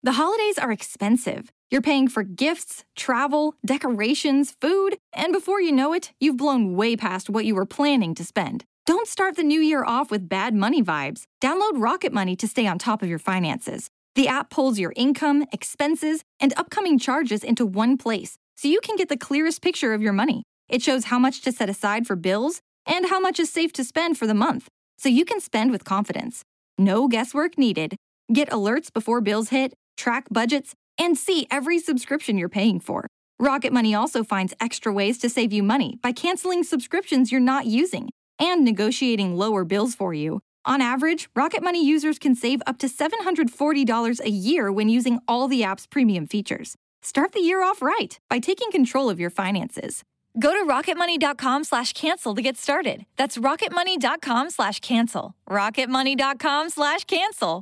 The holidays are expensive. You're paying for gifts, travel, decorations, food, and before you know it, you've blown way past what you were planning to spend. Don't start the new year off with bad money vibes. Download Rocket Money to stay on top of your finances. The app pulls your income, expenses, and upcoming charges into one place, so you can get the clearest picture of your money. It shows how much to set aside for bills and how much is safe to spend for the month, so you can spend with confidence. No guesswork needed. Get alerts before bills hit, track budgets, and see every subscription you're paying for. Rocket Money also finds extra ways to save you money by canceling subscriptions you're not using and negotiating lower bills for you. On average, Rocket Money users can save up to $740 a year when using all the app's premium features. Start the year off right by taking control of your finances. Go to rocketmoney.com/cancel to get started. That's rocketmoney.com/cancel. rocketmoney.com/cancel.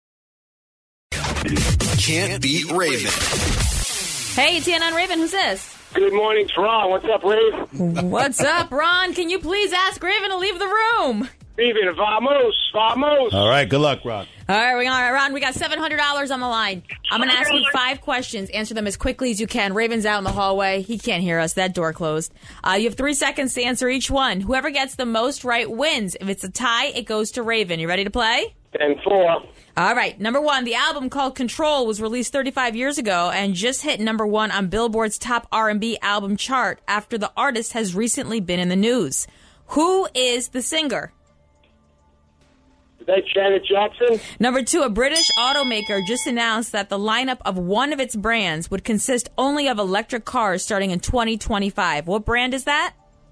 Can't beat Raven. Hey, it's Anna and Raven. Who's this? Good morning, it's Ron. What's up, Raven? What's up, Ron? Can you please ask Raven to leave the room? Raven, vamos. All right, good luck, Ron. All right, Ron, we got $700 on the line. I'm going to ask you 5 questions. Answer them as quickly as you can. Raven's out in the hallway. He can't hear us. That door closed. You have 3 seconds to answer each one. Whoever gets the most right wins. If it's a tie, it goes to Raven. You ready to play? 10-4. All right. Number 1, the album called Control was released 35 years ago and just hit number 1 on Billboard's top R&B album chart after the artist has recently been in the news. Who is the singer? Is that Janet Jackson? Number 2, a British automaker just announced that the lineup of one of its brands would consist only of electric cars starting in 2025. What brand is that?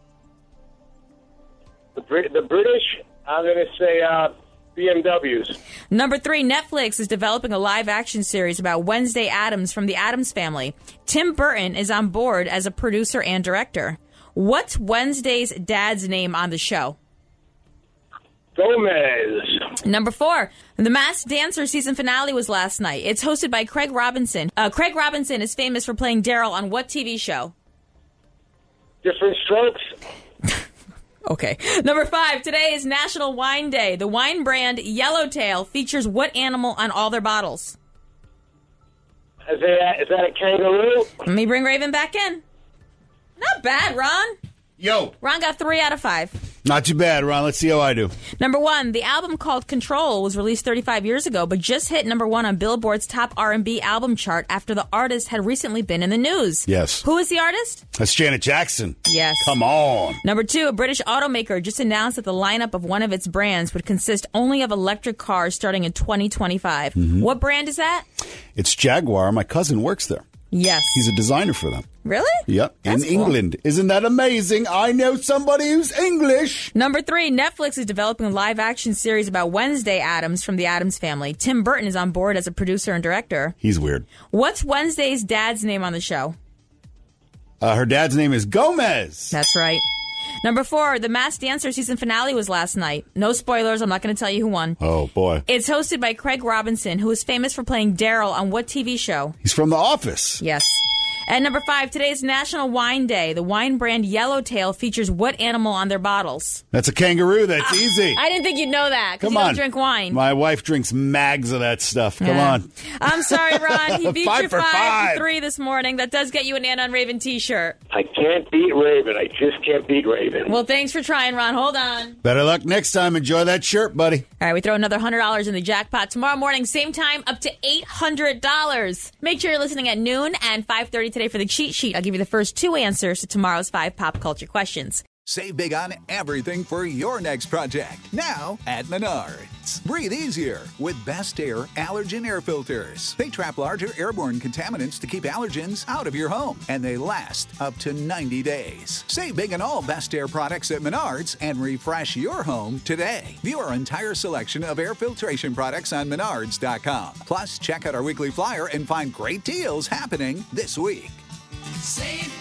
The British? I'm going to say BMWs. Number 3, Netflix is developing a live-action series about Wednesday Addams from the Addams Family. Tim Burton is on board as a producer and director. What's Wednesday's dad's name on the show? Gomez. Number 4, the Masked Dancer season finale was last night. It's hosted by Craig Robinson. Craig Robinson is famous for playing Daryl on what TV show? Different Strokes. Okay. Number 5, today is National Wine Day. The wine brand Yellowtail features what animal on all their bottles? Is that a kangaroo? Let me bring Raven back in. Not bad, Ron. Yo. Ron got 3 out of 5. Not too bad, Ron. Let's see how I do. Number 1, the album called Control was released 35 years ago, but just hit number 1 on Billboard's top R&B album chart after the artist had recently been in the news. Yes. Who is the artist? That's Janet Jackson. Yes. Come on. Number 2, a British automaker just announced that the lineup of one of its brands would consist only of electric cars starting in 2025. Mm-hmm. What brand is that? It's Jaguar. My cousin works there. Yes. He's a designer for them. Really? Yep. That's in England. Cool. Isn't that amazing? I know somebody who's English. Number 3, Netflix is developing a live-action series about Wednesday Addams from the Addams Family. Tim Burton is on board as a producer and director. He's weird. What's Wednesday's dad's name on the show? Her dad's name is Gomez. That's right. Number 4, the Masked Dancer season finale was last night. No spoilers. I'm not going to tell you who won. Oh, boy. It's hosted by Craig Robinson, who is famous for playing Daryl on what TV show? He's from The Office. Yes. And number 5, today is National Wine Day. The wine brand Yellowtail features what animal on their bottles? That's a kangaroo. That's easy. I didn't think you'd know that because you don't drink wine. My wife drinks mags of that stuff. Come on. I'm sorry, Ron. He beat you 5-for-5 this morning. That does get you an Anna and Raven t-shirt. I can't beat Raven. I just can't beat Raven. Well, thanks for trying, Ron. Hold on. Better luck next time. Enjoy that shirt, buddy. All right, we throw another $100 in the jackpot tomorrow morning, same time, up to $800. Make sure you're listening at noon and 5:30 today for the cheat sheet. I'll give you the first 2 answers to tomorrow's 5 pop culture questions. Save big on everything for your next project. Now at Menards. Breathe easier with Best Air Allergen Air Filters. They trap larger airborne contaminants to keep allergens out of your home. And they last up to 90 days. Save big on all Best Air products at Menards and refresh your home today. View our entire selection of air filtration products on Menards.com. Plus, check out our weekly flyer and find great deals happening this week. Save